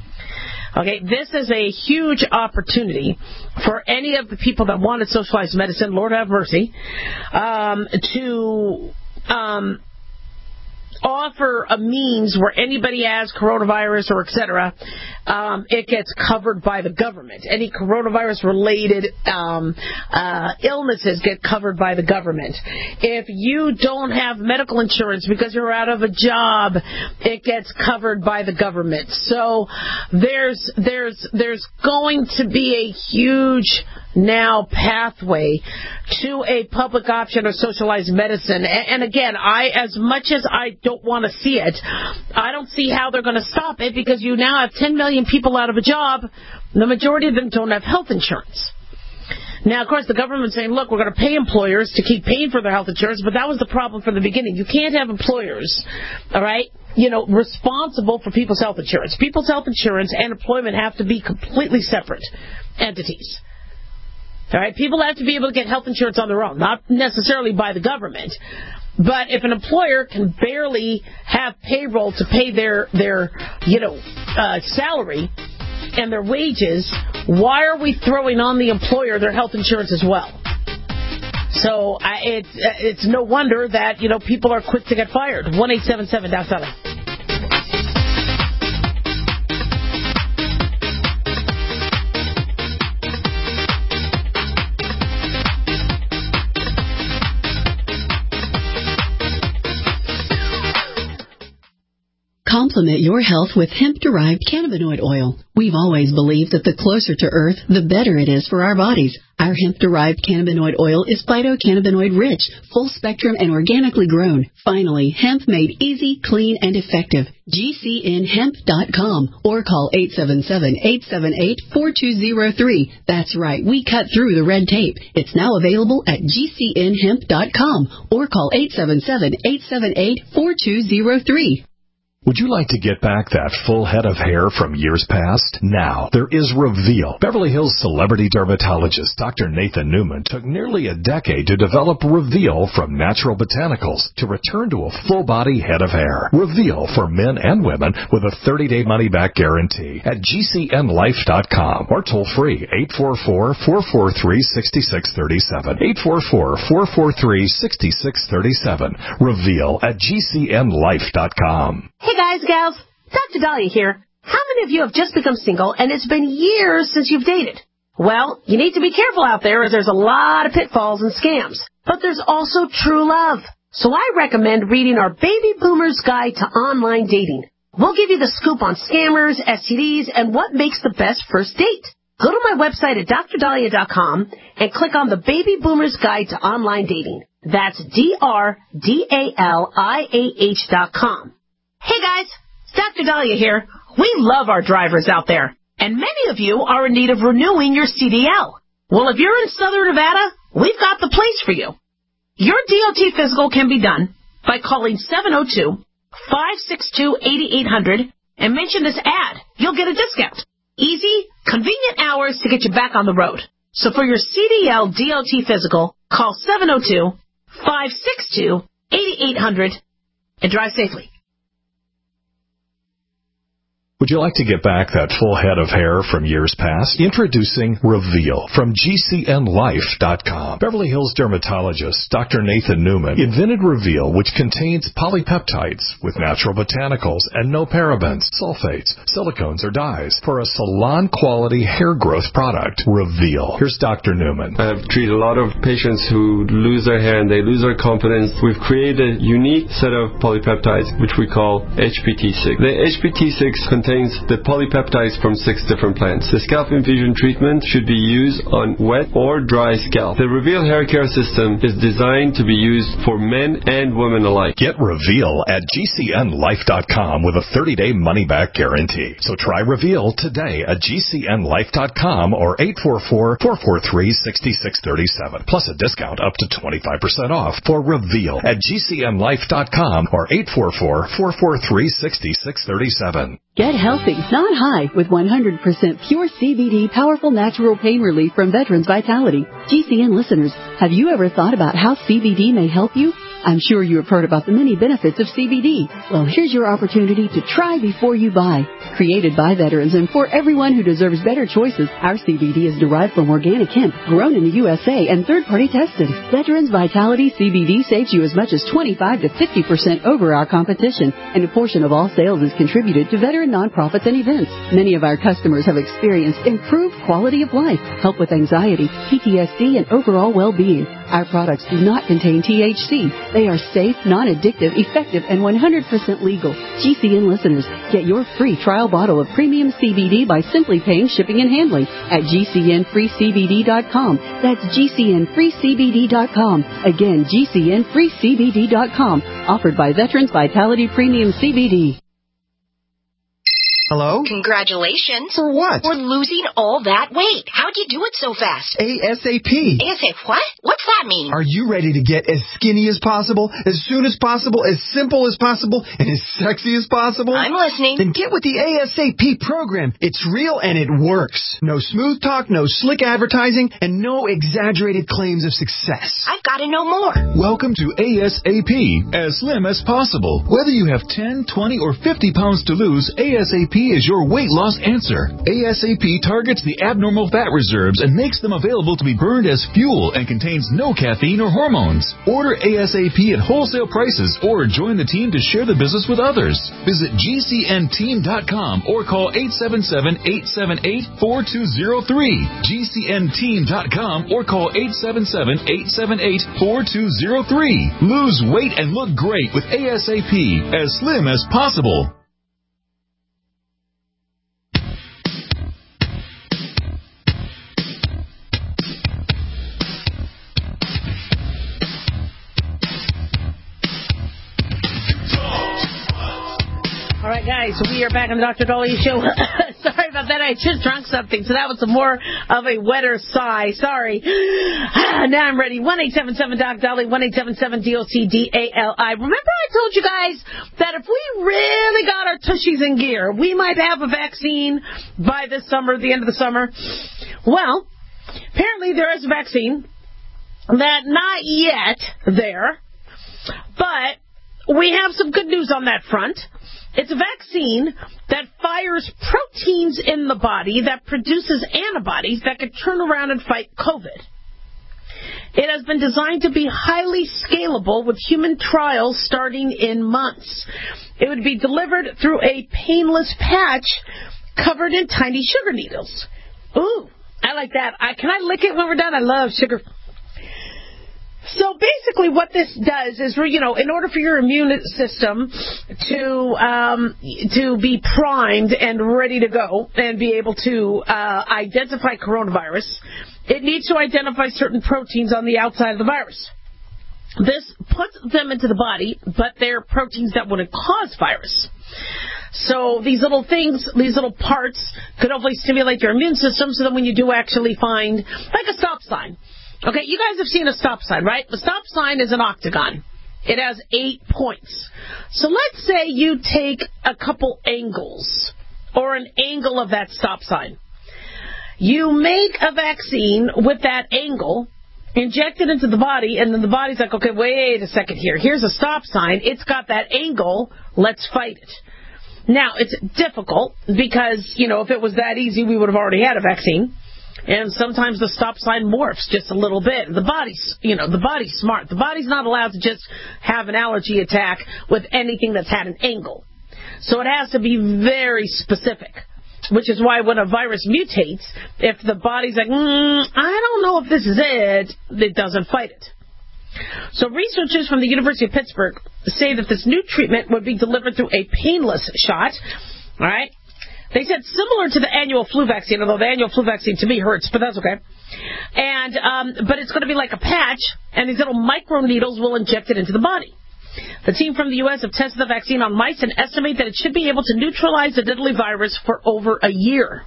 Okay, this is a huge opportunity for any of the people that wanted socialized medicine, Lord have mercy, um, to... Um, offer a means where anybody has coronavirus or et cetera, um, it gets covered by the government. Any coronavirus-related um, uh, illnesses get covered by the government. If you don't have medical insurance because you're out of a job, it gets covered by the government. So there's there's there's going to be a huge now pathway to a public option of socialized medicine. And, and again, I, as much as I don't want to see it, I don't see how they're going to stop it, because you now have ten million people out of a job. The majority of them don't have health insurance. Now, of course, the government's saying, look, we're going to pay employers to keep paying for their health insurance, but that was the problem from the beginning. You can't have employers, all right, you know, responsible for people's health insurance. People's health insurance and employment have to be completely separate entities. All right, people have to be able to get health insurance on their own, not necessarily by the government. But if an employer can barely have payroll to pay their, their you know, uh, salary and their wages, why are we throwing on the employer their health insurance as well? So I, it's it's no wonder that, you know, people are quick to get fired. one eight seven seven D A S A. Complement your health with hemp-derived cannabinoid oil. We've always believed that the closer to Earth, the better it is for our bodies. Our hemp-derived cannabinoid oil is phytocannabinoid-rich, full-spectrum, and organically grown. Finally, hemp made easy, clean, and effective. G C N hemp dot com or call eight seven seven, eight seven eight, four two zero three. That's right, we cut through the red tape. It's now available at G C N hemp dot com or call eight seven seven, eight seven eight, four two zero three. Would you like to get back that full head of hair from years past? Now, there is Reveal. Beverly Hills celebrity dermatologist Doctor Nathan Newman took nearly a decade to develop Reveal from natural botanicals to return to a full-body head of hair. Reveal for men and women with a thirty-day money-back guarantee at G C N life dot com or toll-free eight four four, four four three, six six three seven. eight four four, four four three, six six three seven. Reveal at G C N life dot com. Hey guys, gals, Doctor Dahlia here. How many of you have just become single and it's been years since you've dated? Well, you need to be careful out there, as there's a lot of pitfalls and scams. But there's also true love. So I recommend reading our Baby Boomer's Guide to Online Dating. We'll give you the scoop on scammers, S T Ds, and what makes the best first date. Go to my website at D R Dahlia dot com and click on the Baby Boomers Guide to Online Dating. That's D R D A L I A H dot com. Hey guys, it's Doctor Dahlia here. We love our drivers out there, and many of you are in need of renewing your C D L. Well, if you're in Southern Nevada, we've got the place for you. Your D O T physical can be done by calling seven oh two, five six two, eight eight hundred and mention this ad. You'll get a discount. Easy, convenient hours to get you back on the road. So for your C D L D O T physical, call seven oh two, five six two, eight eight hundred and drive safely. Would you like to get back that full head of hair from years past? Introducing Reveal from G C N Life dot com. Beverly Hills dermatologist Doctor Nathan Newman invented Reveal, which contains polypeptides with natural botanicals and no parabens, sulfates, silicones, or dyes for a salon-quality hair growth product. Reveal. Here's Doctor Newman. I have treated a lot of patients who lose their hair and they lose their confidence. We've created a unique set of polypeptides, which we call H P T six. The H P T six contains the polypeptides from six different plants. The scalp infusion treatment should be used on wet or dry scalp. The Reveal hair care system is designed to be used for men and women alike. Get Reveal at G C N Life dot com with a thirty-day money-back guarantee. So try Reveal today at G C N Life dot com or eight four four, four four three, six six three seven, plus a discount up to twenty-five percent off for Reveal at G C N Life dot com or eight four four, four four three, six six three seven. Get healthy, not high, with one hundred percent pure C B D powerful natural pain relief from Veterans Vitality. G C N listeners, have you ever thought about how C B D may help you? I'm sure you have heard about the many benefits of C B D. Well, here's your opportunity to try before you buy. Created by veterans and for everyone who deserves better choices, our C B D is derived from organic hemp, grown in the U S A, and third-party tested. Veterans Vitality C B D saves you as much as twenty-five to fifty percent over our competition, and a portion of all sales is contributed to veteran nonprofits and events. Many of our customers have experienced improved quality of life, help with anxiety, P T S D, and overall well-being. Our products do not contain T H C. They are safe, non-addictive, effective, and one hundred percent legal. G C N listeners, get your free trial bottle of premium C B D by simply paying shipping and handling at G C N free C B D dot com. That's G C N free C B D dot com. Again, G C N free C B D dot com. Offered by Veterans Vitality Premium C B D. Hello? Congratulations. For what? For losing all that weight. How'd you do it so fast? ASAP. ASAP what? What's that mean? Are you ready to get as skinny as possible, as soon as possible, as simple as possible, and as sexy as possible? I'm listening. Then get with the ASAP program. It's real and it works. No smooth talk, no slick advertising, and no exaggerated claims of success. I've got to know more. Welcome to ASAP, as slim as possible. Whether you have ten, twenty, or fifty pounds to lose, ASAP is your weight loss answer. ASAP targets the abnormal fat reserves and makes them available to be burned as fuel and contains no caffeine or hormones. Order ASAP at wholesale prices or join the team to share the business with others. Visit G C N team dot com or call eight seven seven, eight seven eight, four two zero three. G C N team dot com or call eight seven seven, eight seven eight, four two zero three. Lose weight and look great with ASAP, as slim as possible. All right, guys, so we are back on the Doctor Dahlia Show. Sorry about that. I just drank something, so that was a more of a wetter sigh. Sorry. Now I'm ready. one eight seven seven Doc Dahlia, one eight seven seven D O C D A L I. Remember I told you guys that if we really got our tushies in gear, we might have a vaccine by this summer, the end of the summer? Well, apparently there is a vaccine. That not yet there, but we have some good news on that front. It's a vaccine that fires proteins in the body that produces antibodies that could turn around and fight COVID. It has been designed to be highly scalable with human trials starting in months. It would be delivered through a painless patch covered in tiny sugar needles. Ooh, I like that. I, can I lick it when we're done? I love sugar. So basically what this does is, you know, in order for your immune system to um, to be primed and ready to go and be able to uh, identify coronavirus, it needs to identify certain proteins on the outside of the virus. This puts them into the body, but they're proteins that wouldn't cause virus. So these little things, these little parts, could hopefully stimulate your immune system so that when you do actually find, like a stop sign. Okay, you guys have seen a stop sign, right? The stop sign is an octagon. It has eight points. So let's say you take a couple angles, or an angle of that stop sign. You make a vaccine with that angle, inject it into the body, and then the body's like, okay, wait a second here. Here's a stop sign. It's got that angle. Let's fight it. Now, it's difficult because, you know, if it was that easy, we would have already had a vaccine. And sometimes the stop sign morphs just a little bit. The body's, you know, the body's smart. The body's not allowed to just have an allergy attack with anything that's had an angle. So it has to be very specific, which is why when a virus mutates, if the body's like, mm, I don't know if this is it, it doesn't fight it. So researchers from the University of Pittsburgh say that this new treatment would be delivered through a painless shot. All right. They said similar to the annual flu vaccine, although the annual flu vaccine to me hurts, but that's okay. And um, but it's going to be like a patch, and these little micro needles will inject it into the body. The team from the U S have tested the vaccine on mice and estimate that it should be able to neutralize the deadly virus for over a year.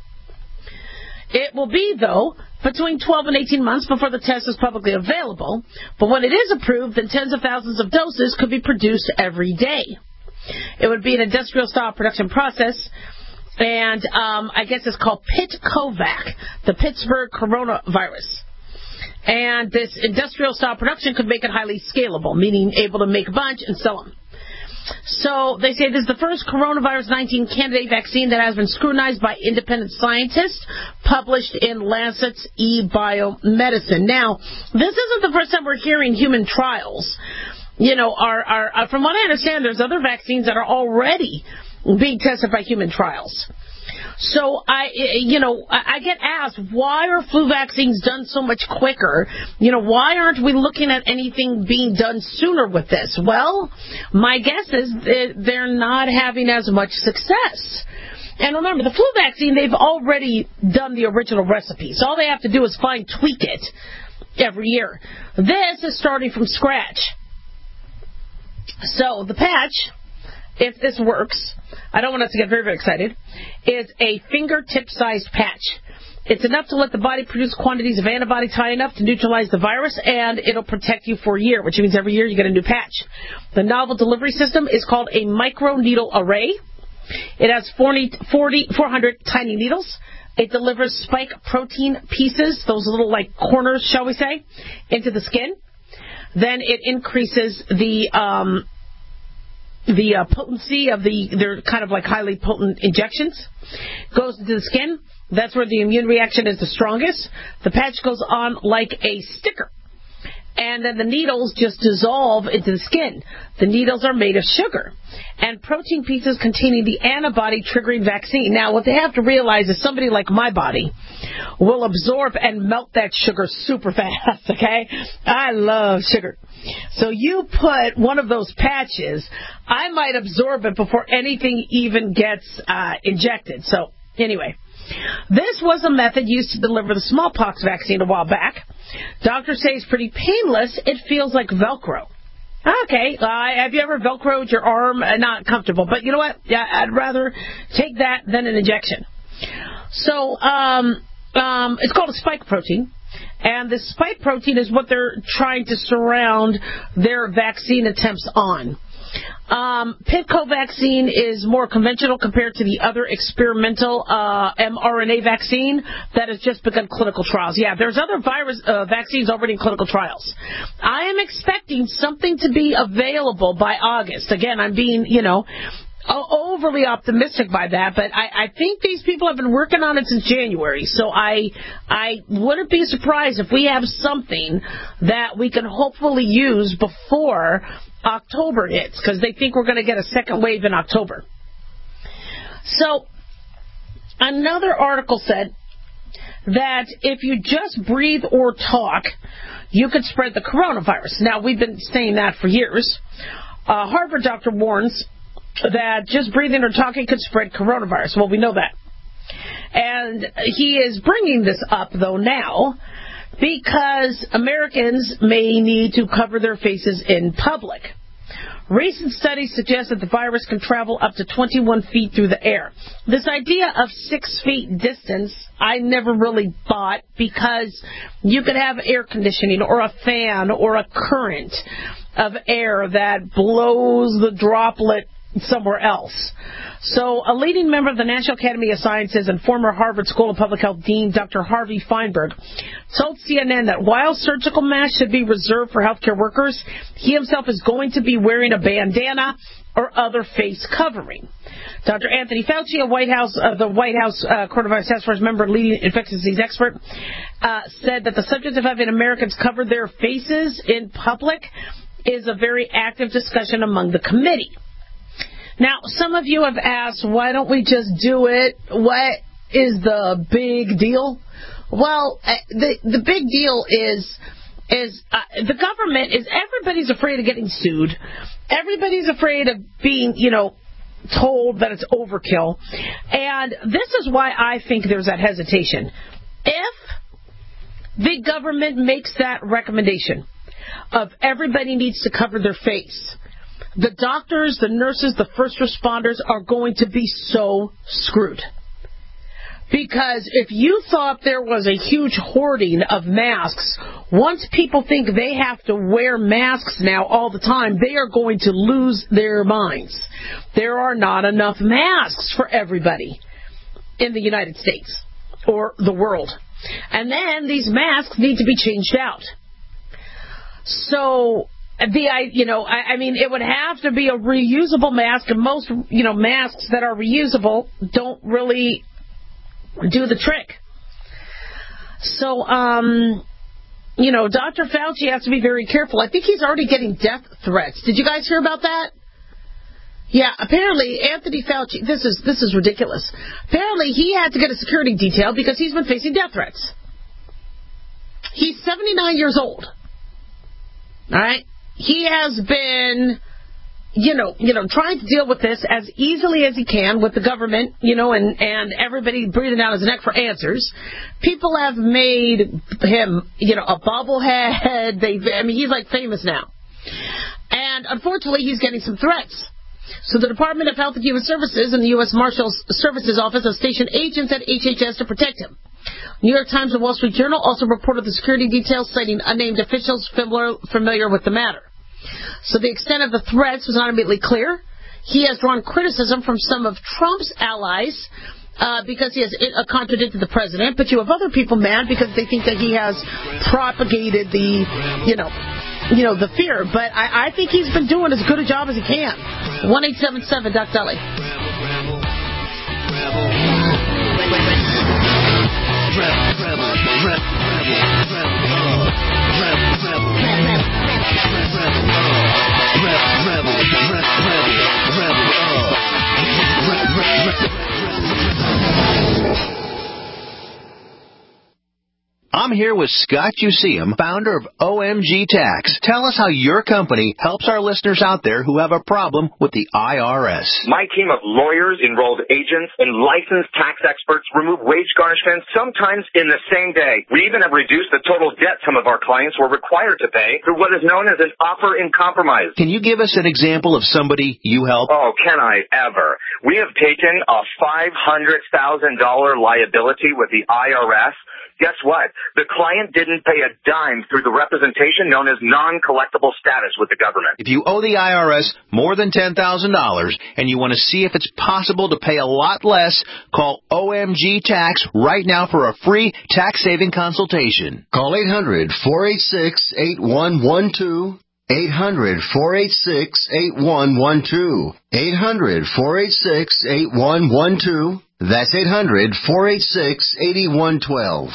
It will be, though, between twelve and eighteen months before the test is publicly available. But when it is approved, then tens of thousands of doses could be produced every day. It would be an industrial-style production process, and um, I guess it's called PitCovac, the Pittsburgh coronavirus. And this industrial-style production could make it highly scalable, meaning able to make a bunch and sell them. So they say this is the first coronavirus nineteen candidate vaccine that has been scrutinized by independent scientists, published in Lancet's eBiomedicine. Now, this isn't the first time we're hearing human trials. You know, are, are, from what I understand, there's other vaccines that are already being tested by human trials. So I, you know, I get asked, why are flu vaccines done so much quicker? You know, why aren't we looking at anything being done sooner with this? Well, my guess is that they're not having as much success. And remember, the flu vaccine, they've already done the original recipe. So all they have to do is fine tweak it every year. This is starting from scratch. So the patch, if this works, I don't want us to get very, very excited, is a fingertip-sized patch. It's enough to let the body produce quantities of antibodies high enough to neutralize the virus, and it'll protect you for a year, which means every year you get a new patch. The novel delivery system is called a microneedle array. It has forty, forty, four hundred tiny needles. It delivers spike protein pieces, those little like corners, shall we say, into the skin. Then it increases the um, the uh, potency of the, they're kind of like highly potent injections. Goes into the skin. That's where the immune reaction is the strongest. The patch goes on like a sticker. And then the needles just dissolve into the skin. The needles are made of sugar and protein pieces containing the antibody triggering vaccine. Now, what they have to realize is somebody like my body will absorb and melt that sugar super fast, okay? I love sugar. So you put one of those patches, I might absorb it before anything even gets uh, injected. So anyway, this was a method used to deliver the smallpox vaccine a while back. Doctors say it's pretty painless. It feels like Velcro. Okay, uh, have you ever Velcroed your arm? Uh, not comfortable, but you know what? Yeah, I'd rather take that than an injection. So um, um, it's called a spike protein. And the spike protein is what they're trying to surround their vaccine attempts on. Um, PitCo vaccine is more conventional compared to the other experimental uh, mRNA vaccine that has just begun clinical trials. Yeah, there's other virus uh, vaccines already in clinical trials. I am expecting something to be available by August. Again, I'm being, you know, overly optimistic by that, but I, I think these people have been working on it since January, so I I wouldn't be surprised if we have something that we can hopefully use before October hits, because they think we're going to get a second wave in October. So, another article said that if you just breathe or talk, you could spread the coronavirus. Now, we've been saying that for years. A Harvard doctor warns that just breathing or talking could spread coronavirus. Well, we know that. And he is bringing this up, though, now because Americans may need to cover their faces in public. Recent studies suggest that the virus can travel up to twenty-one feet through the air. This idea of six feet distance, I never really bought, because you could have air conditioning or a fan or a current of air that blows the droplet somewhere else. So a leading member of the National Academy of Sciences and former Harvard School of Public Health Dean Doctor Harvey Feinberg told C N N that while surgical masks should be reserved for healthcare workers, he himself is going to be wearing a bandana or other face covering. Doctor Anthony Fauci, a White House, uh, the White House uh, Coronavirus Task Force member, leading infectious disease expert, uh, said that the subject of having Americans cover their faces in public is a very active discussion among the committee. Now, some of you have asked, why don't we just do it? What is the big deal? Well, the the big deal is is uh, the government is, everybody's afraid of getting sued. Everybody's afraid of being, you know, told that it's overkill. And this is why I think there's that hesitation. If the government makes that recommendation of everybody needs to cover their face, the doctors, the nurses, the first responders are going to be so screwed. Because if you thought there was a huge hoarding of masks, once people think they have to wear masks now all the time, they are going to lose their minds. There are not enough masks for everybody in the United States or the world. And then these masks need to be changed out. So The, I, you know, I, I mean, it would have to be a reusable mask, and most, you know, masks that are reusable don't really do the trick. So, um, you know, Doctor Fauci has to be very careful. I think he's already getting death threats. Did you guys hear about that? Yeah, apparently Anthony Fauci, this is this is ridiculous. Apparently he had to get a security detail because he's been facing death threats. He's seventy-nine years old. All right? He has been, you know, you know, trying to deal with this as easily as he can with the government, you know, and, and everybody breathing down his neck for answers. People have made him, you know, a bobblehead. They, I mean, he's like famous now. And unfortunately, he's getting some threats. So the Department of Health and Human Services and the U S Marshals Services Office have stationed agents at H H S to protect him. New York Times and Wall Street Journal also reported the security details, citing unnamed officials familiar with the matter. So the extent of the threats was not immediately clear. He has drawn criticism from some of Trump's allies uh, because he has uh, contradicted the president, but you have other people mad because they think that he has propagated the, you know, you know, the fear. But I, I think he's been doing as good a job as he can. one eight seven seven Doc Deli. I'm here with Scott Useum, founder of O M G Tax. Tell us how your company helps our listeners out there who have a problem with the I R S. My team of lawyers, enrolled agents, and licensed tax experts remove wage garnishments sometimes in the same day. We even have reduced the total debt some of our clients were required to pay through what is known as an offer in compromise. Can you give us an example of somebody you help? Oh, can I ever? We have taken a five hundred thousand dollars liability with the I R S. Guess what? The client didn't pay a dime through the representation known as non-collectible status with the government. If you owe the I R S more than ten thousand dollars and you want to see if it's possible to pay a lot less, call O M G Tax right now for a free tax-saving consultation. Call eight hundred, four eight six, eight one one two. eight hundred, four eight six, eight one one two. eight hundred, four eight six, eight one one two. That's eight hundred, four eight six, eight one one two.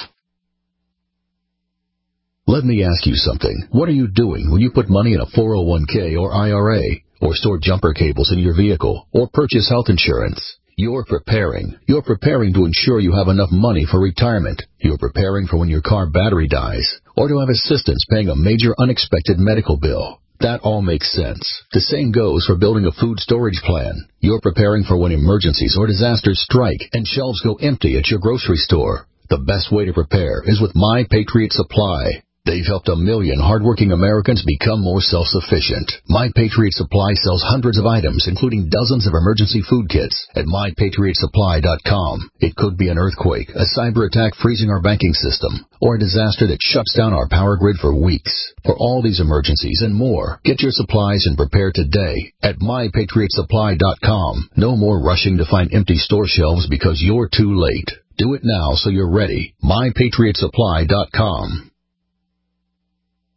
Let me ask you something. What are you doing when you put money in a four oh one k or I R A, or store jumper cables in your vehicle, or purchase health insurance? You're preparing. You're preparing to ensure you have enough money for retirement. You're preparing for when your car battery dies, or to have assistance paying a major unexpected medical bill. That all makes sense. The same goes for building a food storage plan. You're preparing for when emergencies or disasters strike and shelves go empty at your grocery store. The best way to prepare is with My Patriot Supply. They've helped a million hardworking Americans become more self-sufficient. My Patriot Supply sells hundreds of items, including dozens of emergency food kits, at my patriot supply dot com. It could be an earthquake, a cyber attack freezing our banking system, or a disaster that shuts down our power grid for weeks. For all these emergencies and more, get your supplies and prepare today at my patriot supply dot com. No more rushing to find empty store shelves because you're too late. Do it now so you're ready. my patriot supply dot com.